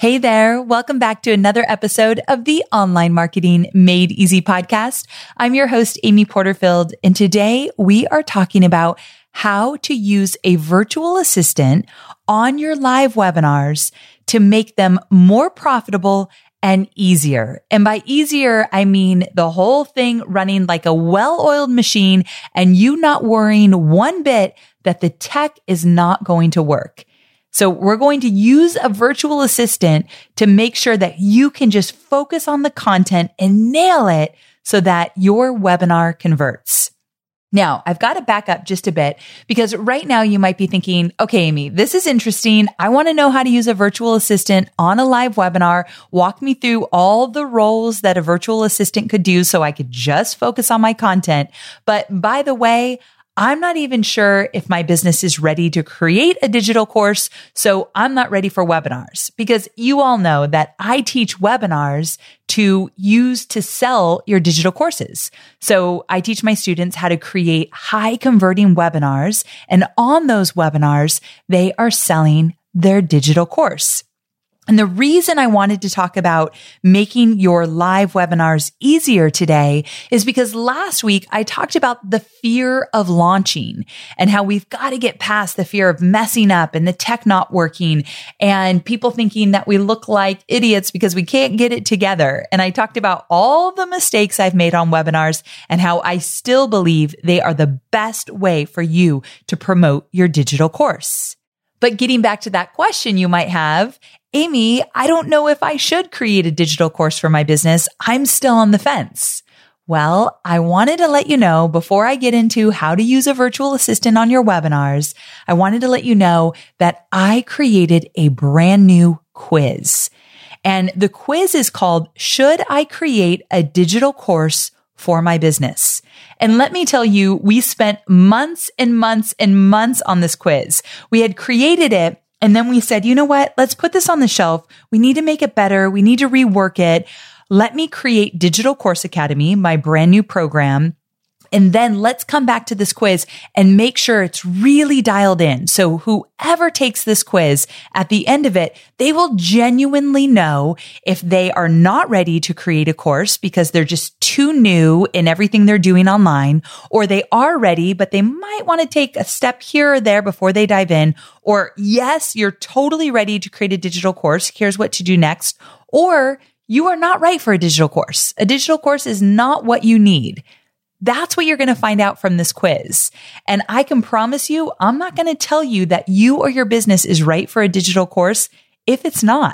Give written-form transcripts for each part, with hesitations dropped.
Hey there. Welcome back to another episode of the Online Marketing Made Easy podcast. I'm your host, Amy Porterfield, and today we are talking about how to use a virtual assistant on your live webinars to make them more profitable and easier. And by easier, I mean the whole thing running like a well-oiled machine and you not worrying one bit that the tech is not going to work. So we're going to use a virtual assistant to make sure that you can just focus on the content and nail it so that your webinar converts. Now, I've got to back up just a bit because right now you might be thinking, okay, Amy, this is interesting. I want to know how to use a virtual assistant on a live webinar. Walk me through all the roles that a virtual assistant could do so I could just focus on my content. But by the way, I'm not even sure if my business is ready to create a digital course, so I'm not ready for webinars because you all know that I teach webinars to use to sell your digital courses. So I teach my students how to create high converting webinars, and on those webinars, they are selling their digital course. And the reason I wanted to talk about making your live webinars easier today is because last week I talked about the fear of launching and how we've got to get past the fear of messing up and the tech not working and people thinking that we look like idiots because we can't get it together. And I talked about all the mistakes I've made on webinars and how I still believe they are the best way for you to promote your digital course. But getting back to that question you might have, Amy, I don't know if I should create a digital course for my business. I'm still on the fence. Well, I wanted to let you know before I get into how to use a virtual assistant on your webinars, I wanted to let you know that I created a brand new quiz. And the quiz is called, Should I Create a Digital Course for My Business? And let me tell you, we spent months and months and months on this quiz. We had created it. And then we said, you know what? Let's put this on the shelf. We need to make it better. We need to rework it. Let me create Digital Course Academy, my brand new program. And then let's come back to this quiz and make sure it's really dialed in. So whoever takes this quiz at the end of it, they will genuinely know if they are not ready to create a course because they're just too new in everything they're doing online, or they are ready, but they might want to take a step here or there before they dive in. Or yes, you're totally ready to create a digital course. Here's what to do next. Or you are not right for a digital course. A digital course is not what you need. That's what you're going to find out from this quiz. And I can promise you, I'm not going to tell you that you or your business is right for a digital course if it's not.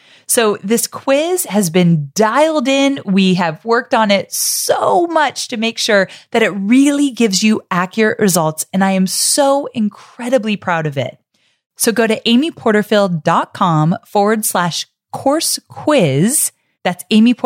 So this quiz has been dialed in. We have worked on it so much to make sure that it really gives you accurate results. And I am so incredibly proud of it. So go to amyporterfield.com/course quiz. That's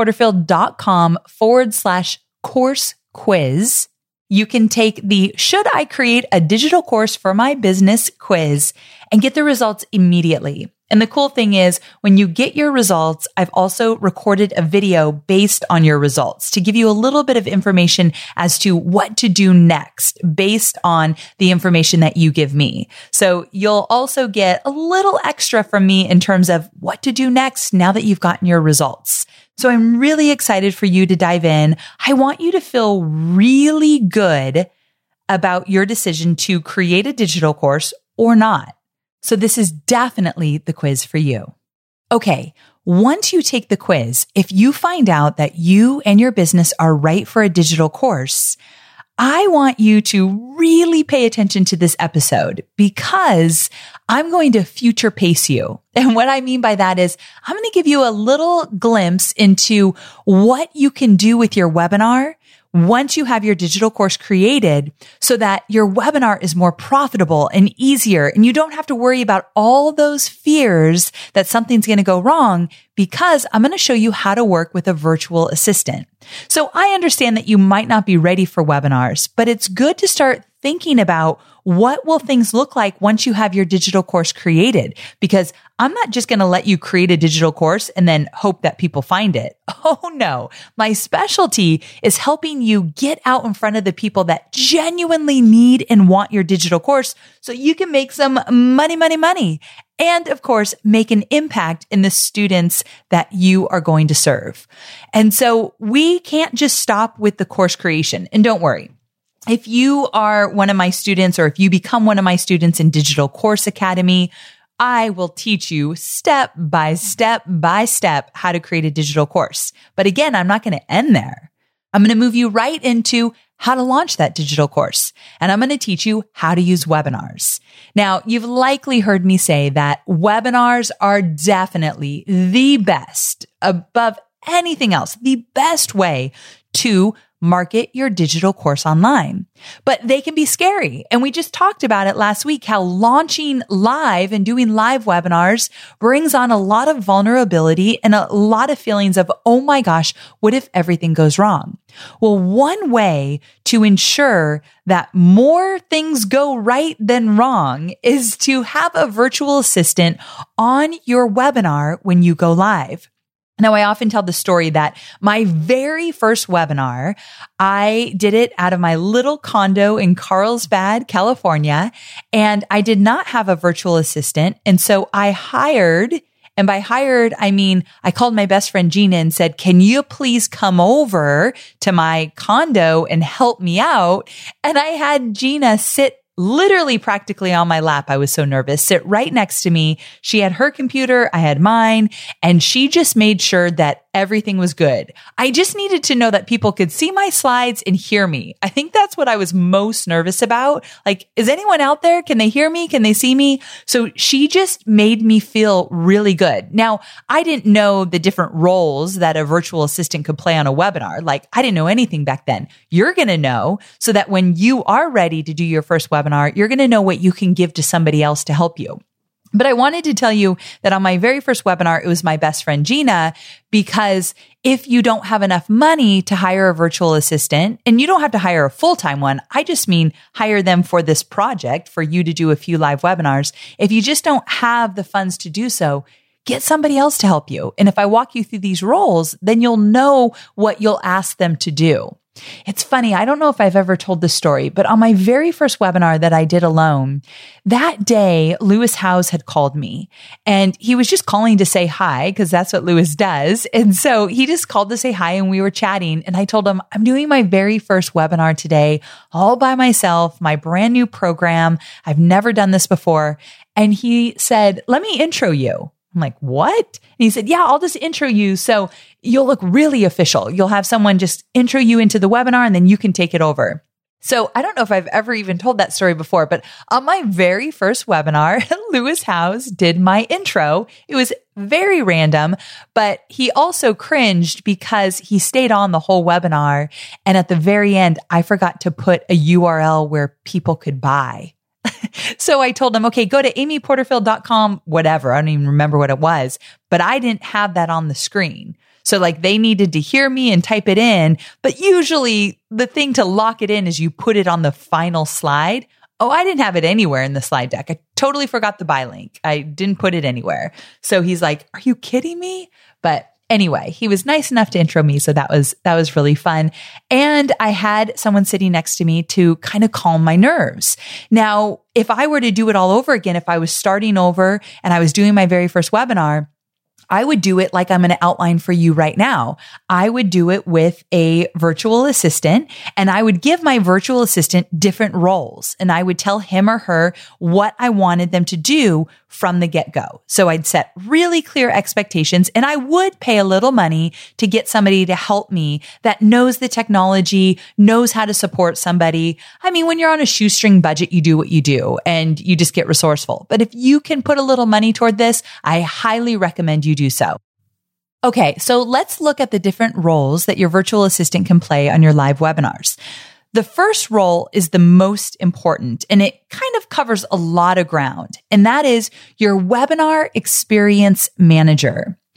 amyporterfield.com/course quiz. You can take the Should I Create a Digital Course for My Business quiz and get the results immediately. And the cool thing is when you get your results, I've also recorded a video based on your results to give you a little bit of information as to what to do next based on the information that you give me. So you'll also get a little extra from me in terms of what to do next now that you've gotten your results. So I'm really excited for you to dive in. I want you to feel really good about your decision to create a digital course or not. So this is definitely the quiz for you. Okay, once you take the quiz, if you find out that you and your business are right for a digital course, I want you to really pay attention to this episode because I'm going to future pace you. And what I mean by that is I'm going to give you a little glimpse into what you can do with your webinar once you have your digital course created so that your webinar is more profitable and easier and you don't have to worry about all those fears that something's going to go wrong because I'm going to show you how to work with a virtual assistant. So I understand that you might not be ready for webinars, but it's good to start thinking about what will things look like once you have your digital course created? Because I'm not just going to let you create a digital course and then hope that people find it. Oh no. My specialty is helping you get out in front of the people that genuinely need and want your digital course so you can make some money. And of course, make an impact in the students that you are going to serve. And so we can't just stop with the course creation. And don't worry. If you are one of my students or if you become one of my students in Digital Course Academy, I will teach you step by step how to create a digital course. But again, I'm not going to end there. I'm going to move you right into how to launch that digital course. And I'm going to teach you how to use webinars. Now, you've likely heard me say that webinars are definitely the best, above anything else, the best way to market your digital course online. But they can be scary. And we just talked about it last week, how launching live and doing live webinars brings on a lot of vulnerability and a lot of feelings of, oh my gosh, what if everything goes wrong? Well, one way to ensure that more things go right than wrong is to have a virtual assistant on your webinar when you go live. Now, I often tell the story that my very first webinar, I did it out of my little condo in Carlsbad, California, and I did not have a virtual assistant. And so I hired, and by hired, I mean, I called my best friend Gina and said, can you please come over to my condo and help me out? And I had Gina sit literally practically on my lap. I was so nervous. Sit right next to me. She had her computer. I had mine. And she just made sure that everything was good. I just needed to know that people could see my slides and hear me. I think that's what I was most nervous about. Like, is anyone out there? Can they hear me? Can they see me? So she just made me feel really good. Now, I didn't know the different roles that a virtual assistant could play on a webinar. Like, I didn't know anything back then. You're going to know so that when you are ready to do your first webinar, you're going to know what you can give to somebody else to help you. But I wanted to tell you that on my very first webinar, it was my best friend Gina, because if you don't have enough money to hire a virtual assistant, and you don't have to hire a full-time one, I just mean hire them for this project for you to do a few live webinars. If you just don't have the funds to do so, get somebody else to help you. And if I walk you through these roles, then you'll know what you'll ask them to do. It's funny. I don't know if I've ever told this story, but on my very first webinar that I did alone, that day, Lewis Howes had called me and he was just calling to say hi because that's what Lewis does. And so he just called to say hi and we were chatting and I told him, I'm doing my very first webinar today all by myself, my brand new program. I've never done this before. And he said, let me intro you. I'm like, what? And he said, yeah, I'll just intro you. So you'll look really official. You'll have someone just intro you into the webinar and then you can take it over. So I don't know if I've ever even told that story before, but on my very first webinar, Lewis Howes did my intro. It was very random, but he also cringed because he stayed on the whole webinar. And at the very end, I forgot to put a URL where people could buy. So I told him, okay, go to amyporterfield.com, whatever. I don't even remember what it was, but I didn't have that on the screen. So like they needed to hear me and type it in, but usually the thing to lock it in is you put it on the final slide. Oh, I didn't have it anywhere in the slide deck. I totally forgot the buy link. I didn't put it anywhere. So he's like, are you kidding me? But anyway, he was nice enough to intro me. So that was really fun. And I had someone sitting next to me to kind of calm my nerves. Now, if I were to do it all over again, if I was starting over and I was doing my very first webinar, I would do it like I'm going to outline for you right now. I would do it with a virtual assistant and I would give my virtual assistant different roles and I would tell him or her what I wanted them to do from the get-go. So I'd set really clear expectations and I would pay a little money to get somebody to help me that knows the technology, knows how to support somebody. I mean, when you're on a shoestring budget, you do what you do and you just get resourceful. But if you can put a little money toward this, I highly recommend you do so. Okay, so let's look at the different roles that your virtual assistant can play on your live webinars. The first role is the most important, and it kind of covers a lot of ground, and that is your webinar experience manager.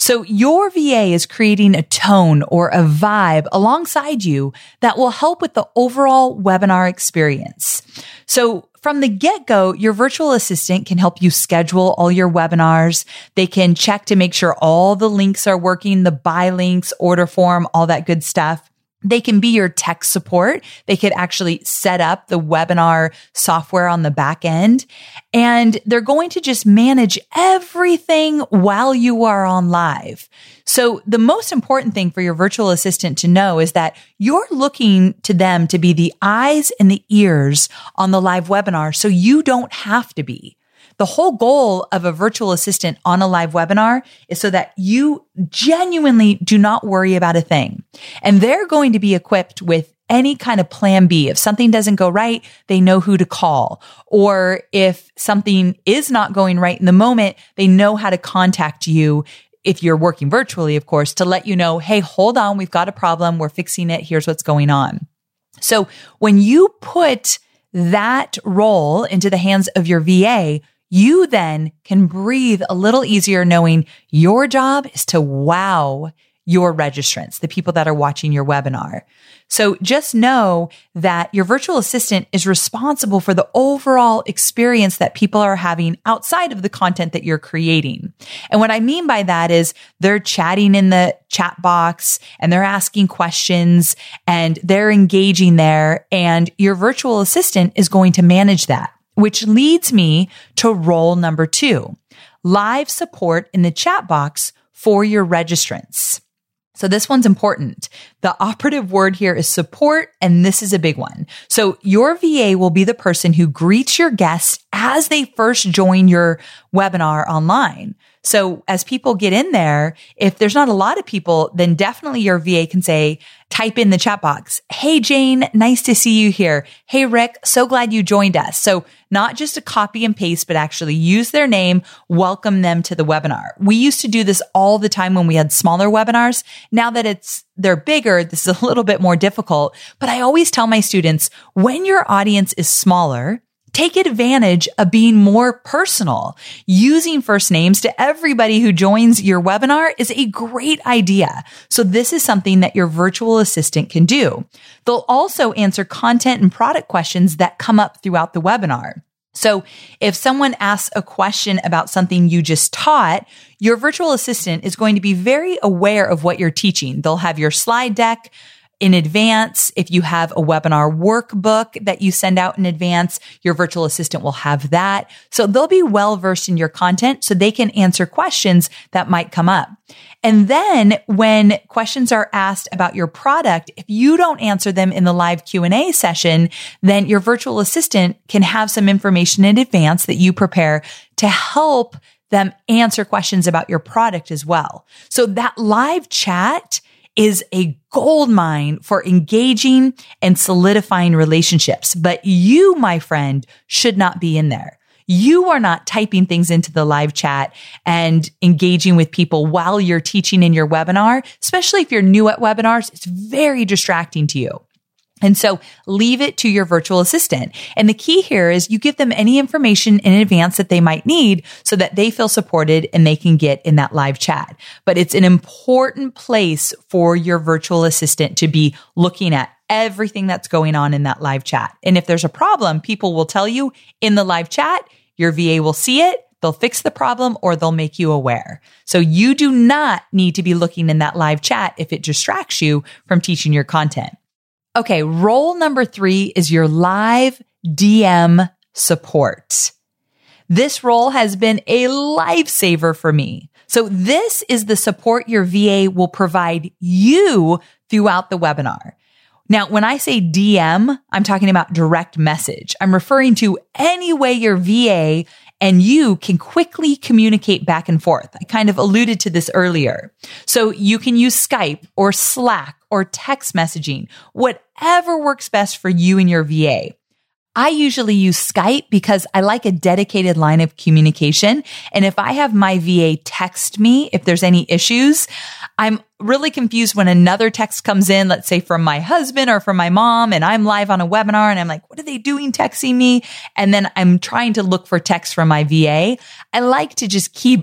So your VA is creating a tone or a vibe alongside you that will help with the overall webinar experience. So from the get-go, your virtual assistant can help you schedule all your webinars. They can check to make sure all the links are working, the buy links, order form, all that good stuff. They can be your tech support. They could actually set up the webinar software on the back end, and they're going to just manage everything while you are on live. So the most important thing for your virtual assistant to know is that you're looking to them to be the eyes and the ears on the live webinar, so you don't have to be. The whole goal of a virtual assistant on a live webinar is so that you genuinely do not worry about a thing. And they're going to be equipped with any kind of plan B. If something doesn't go right, they know who to call. Or if something is not going right in the moment, they know how to contact you. If you're working virtually, of course, to let you know, hey, hold on, we've got a problem. We're fixing it. Here's what's going on. So when you put that role into the hands of your VA, you then can breathe a little easier knowing your job is to wow your registrants, the people that are watching your webinar. So just know that your virtual assistant is responsible for the overall experience that people are having outside of the content that you're creating. And what I mean by that is they're chatting in the chat box and they're asking questions and they're engaging there, and your virtual assistant is going to manage that. Which leads me to role number 2, live support in the chat box for your registrants. So this one's important. The operative word here is support, and this is a big one. So your VA will be the person who greets your guests as they first join your webinar online. So as people get in there, if there's not a lot of people, then definitely your VA can say, type in the chat box, hey, Jane, nice to see you here. Hey, Rick, so glad you joined us. So not just a copy and paste, but actually use their name, welcome them to the webinar. We used to do this all the time when we had smaller webinars. Now that they're bigger, this is a little bit more difficult. But I always tell my students, when your audience is smaller, take advantage of being more personal. Using first names to everybody who joins your webinar is a great idea. So this is something that your virtual assistant can do. They'll also answer content and product questions that come up throughout the webinar. So if someone asks a question about something you just taught, your virtual assistant is going to be very aware of what you're teaching. They'll have your slide deck in advance. If you have a webinar workbook that you send out in advance, your virtual assistant will have that. So they'll be well versed in your content so they can answer questions that might come up. And then when questions are asked about your product, if you don't answer them in the live Q&A session, then your virtual assistant can have some information in advance that you prepare to help them answer questions about your product as well. So that live chat is a goldmine for engaging and solidifying relationships. But you, my friend, should not be in there. You are not typing things into the live chat and engaging with people while you're teaching in your webinar, especially if you're new at webinars. It's very distracting to you. And so leave it to your virtual assistant. And the key here is you give them any information in advance that they might need so that they feel supported and they can get in that live chat. But it's an important place for your virtual assistant to be looking at everything that's going on in that live chat. And if there's a problem, people will tell you in the live chat, your VA will see it, they'll fix the problem, or they'll make you aware. So you do not need to be looking in that live chat if it distracts you from teaching your content. Okay, role number 3 is your live DM support. This role has been a lifesaver for me. So this is the support your VA will provide you throughout the webinar. Now, when I say DM, I'm talking about direct message. I'm referring to any way your VA and you can quickly communicate back and forth. I kind of alluded to this earlier. So you can use Skype or Slack or text messaging, whatever works best for you and your VA. I usually use Skype because I like a dedicated line of communication. And if I have my VA text me, if there's any issues, I'm really confused when another text comes in, let's say from my husband or from my mom, and I'm live on a webinar and I'm like, what are they doing texting me? And then I'm trying to look for text from my VA. I like to just keep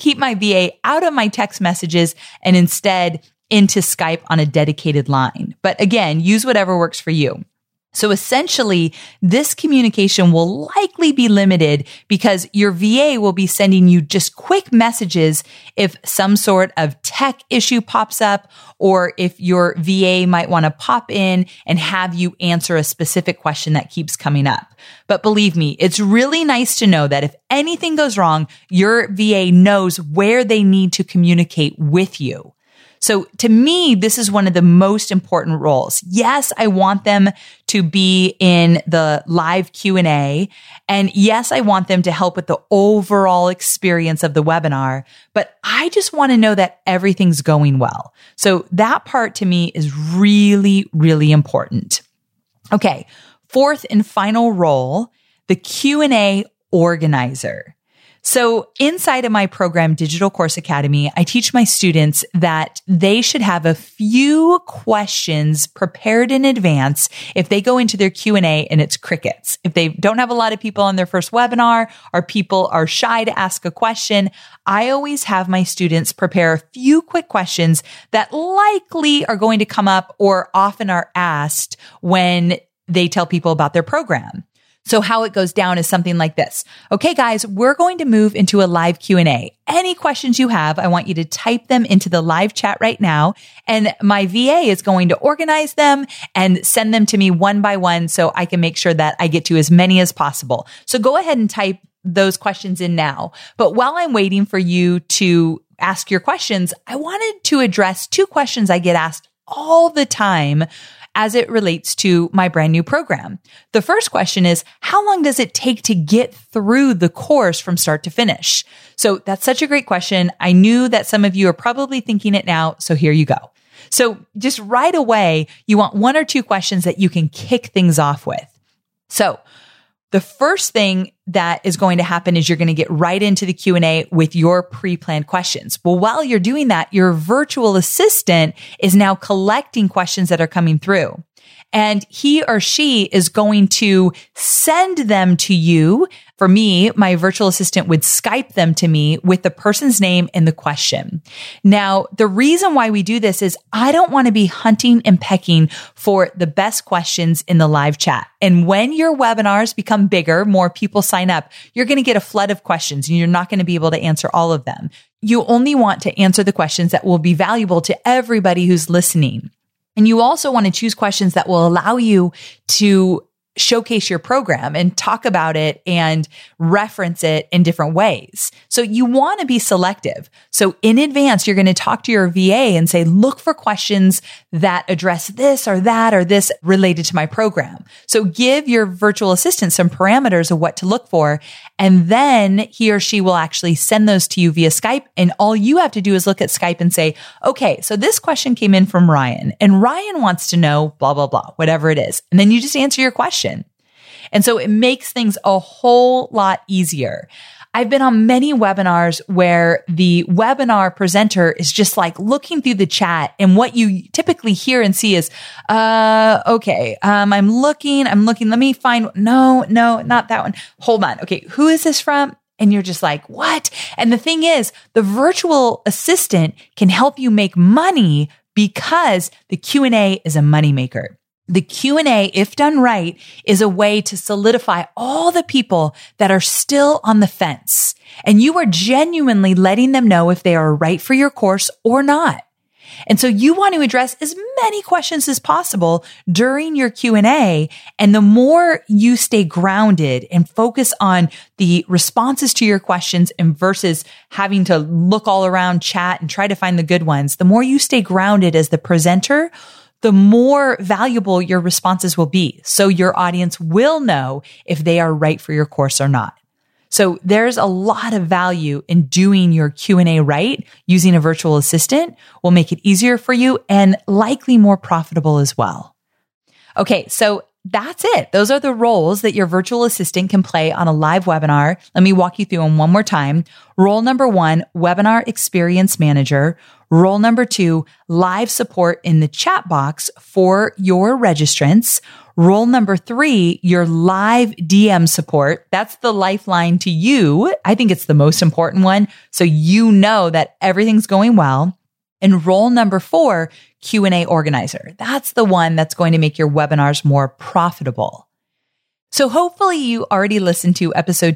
keep my VA out of my text messages and instead into Skype on a dedicated line. But again, use whatever works for you. So essentially, this communication will likely be limited because your VA will be sending you just quick messages if some sort of tech issue pops up, or if your VA might want to pop in and have you answer a specific question that keeps coming up. But believe me, it's really nice to know that if anything goes wrong, your VA knows where they need to communicate with you. So to me, this is one of the most important roles. Yes, I want them to be in the live Q&A. And yes, I want them to help with the overall experience of the webinar, but I just want to know that everything's going well. So that part to me is really, really important. Okay. Fourth and final role, the Q&A organizer. So inside of my program, Digital Course Academy, I teach my students that they should have a few questions prepared in advance if they go into their Q&A and it's crickets. If they don't have a lot of people on their first webinar or people are shy to ask a question, I always have my students prepare a few quick questions that likely are going to come up or often are asked when they tell people about their program. So how it goes down is something like this. Okay, guys, we're going to move into a live Q&A. Any questions you have, I want you to type them into the live chat right now. And my VA is going to organize them and send them to me one by one so I can make sure that I get to as many as possible. So go ahead and type those questions in now. But while I'm waiting for you to ask your questions, I wanted to address two questions I get asked all the time as it relates to my brand new program. The first question is, how long does it take to get through the course from start to finish? So that's such a great question. I knew that some of you are probably thinking it now, so here you go. So just right away, you want one or two questions that you can kick things off with. So the first thing that is going to happen is you're going to get right into the Q&A with your pre-planned questions. Well, while you're doing that, your virtual assistant is now collecting questions that are coming through. And he or she is going to send them to you. For me, my virtual assistant would Skype them to me with the person's name and the question. Now, the reason why we do this is I don't want to be hunting and pecking for the best questions in the live chat. And when your webinars become bigger, more people sign up, you're going to get a flood of questions and you're not going to be able to answer all of them. You only want to answer the questions that will be valuable to everybody who's listening. And you also want to choose questions that will allow you to showcase your program and talk about it and reference it in different ways. So you want to be selective. So in advance, you're going to talk to your VA and say, look for questions that address this or this related to my program. So give your virtual assistant some parameters of what to look for. And then he or she will actually send those to you via Skype. And all you have to do is look at Skype and say, okay, so this question came in from Ryan and Ryan wants to know blah, blah, blah, whatever it is. And then you just answer your question. And so it makes things a whole lot easier. I've been on many webinars where the webinar presenter is just like looking through the chat. And what you typically hear and see is, okay, I'm looking, let me find, no, not that one. Hold on. Okay. Who is this from? And you're just like, what? And the thing is, the virtual assistant can help you make money because the Q&A is a moneymaker. The Q&A, if done right, is a way to solidify all the people that are still on the fence. And you are genuinely letting them know if they are right for your course or not. And so you want to address as many questions as possible during your Q&A. And the more you stay grounded and focus on the responses to your questions and versus having to look all around chat and try to find the good ones, the more you stay grounded as the presenter, the more valuable your responses will be. So your audience will know if they are right for your course or not. So there's a lot of value in doing your Q&A right. Using a virtual assistant will make it easier for you and likely more profitable as well. Okay. So that's it. Those are the roles that your virtual assistant can play on a live webinar. Let me walk you through them one more time. Role number 1, webinar experience manager. Role number 2, live support in the chat box for your registrants. Role number 3, your live DM support. That's the lifeline to you. I think it's the most important one. So you know that everything's going well. And role number 4, Q&A organizer. That's the one that's going to make your webinars more profitable. So hopefully you already listened to episode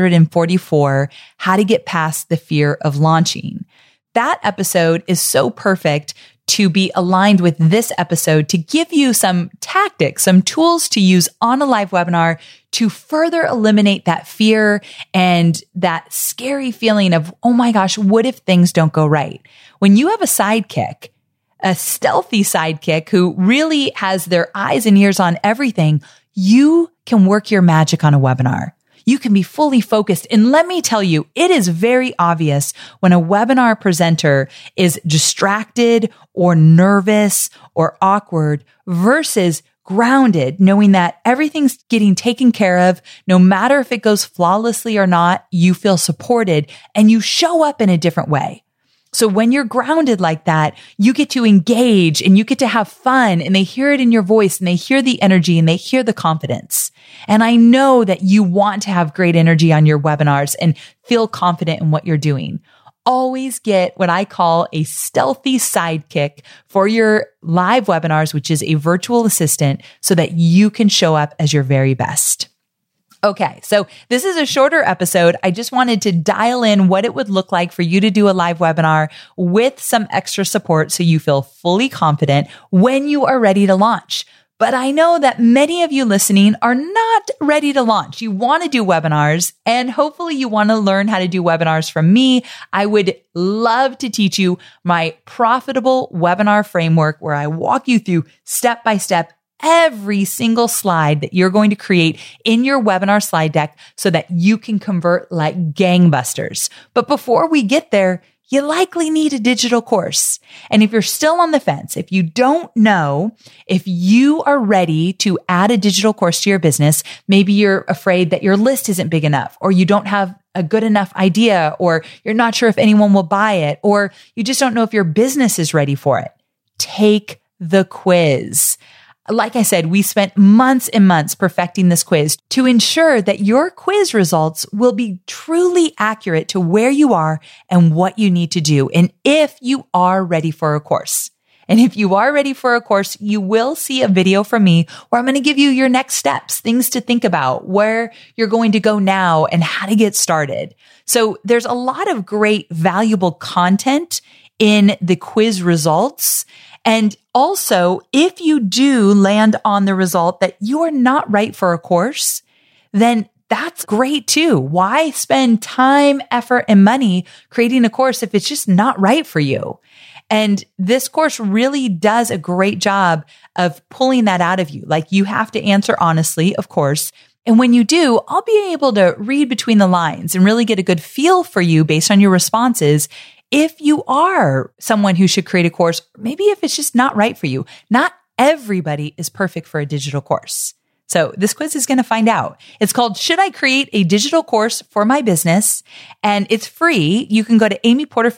244, How to Get Past the Fear of Launching. That episode is so perfect to be aligned with this episode to give you some tactics, some tools to use on a live webinar to further eliminate that fear and that scary feeling of, oh my gosh, what if things don't go right? When you have a sidekick, a stealthy sidekick who really has their eyes and ears on everything, you can work your magic on a webinar. You can be fully focused. And let me tell you, it is very obvious when a webinar presenter is distracted or nervous or awkward versus grounded, knowing that everything's getting taken care of. No matter if it goes flawlessly or not, you feel supported and you show up in a different way. So when you're grounded like that, you get to engage and you get to have fun, and they hear it in your voice and they hear the energy and they hear the confidence. And I know that you want to have great energy on your webinars and feel confident in what you're doing. Always get what I call a stealthy sidekick for your live webinars, which is a virtual assistant, so that you can show up as your very best. Okay, so this is a shorter episode. I just wanted to dial in what it would look like for you to do a live webinar with some extra support so you feel fully confident when you are ready to launch. But I know that many of you listening are not ready to launch. You want to do webinars, and hopefully you want to learn how to do webinars from me. I would love to teach you my profitable webinar framework where I walk you through step by step every single slide that you're going to create in your webinar slide deck so that you can convert like gangbusters. But before we get there, you likely need a digital course. And if you're still on the fence, if you don't know if you are ready to add a digital course to your business, maybe you're afraid that your list isn't big enough, or you don't have a good enough idea, or you're not sure if anyone will buy it, or you just don't know if your business is ready for it, take the quiz. Like I said, we spent months and months perfecting this quiz to ensure that your quiz results will be truly accurate to where you are and what you need to do. And if you are ready for a course. And if you are ready for a course, you will see a video from me where I'm going to give you your next steps, things to think about, where you're going to go now and how to get started. So there's a lot of great, valuable content in the quiz results. And also, if you do land on the result that you are not right for a course, then that's great too. Why spend time, effort, and money creating a course if it's just not right for you? And this course really does a great job of pulling that out of you. Like, you have to answer honestly, of course. And when you do, I'll be able to read between the lines and really get a good feel for you based on your responses. If you are someone who should create a course, maybe if it's just not right for you. Not everybody is perfect for a digital course. So this quiz is going to find out. It's called, Should I Create a Digital Course for My Business? And it's free. You can go to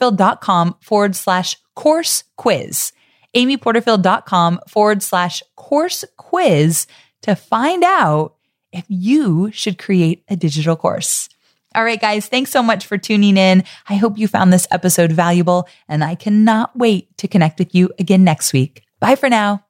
amyporterfield.com/course quiz. amyporterfield.com/course quiz to find out if you should create a digital course. All right, guys, thanks so much for tuning in. I hope you found this episode valuable, and I cannot wait to connect with you again next week. Bye for now.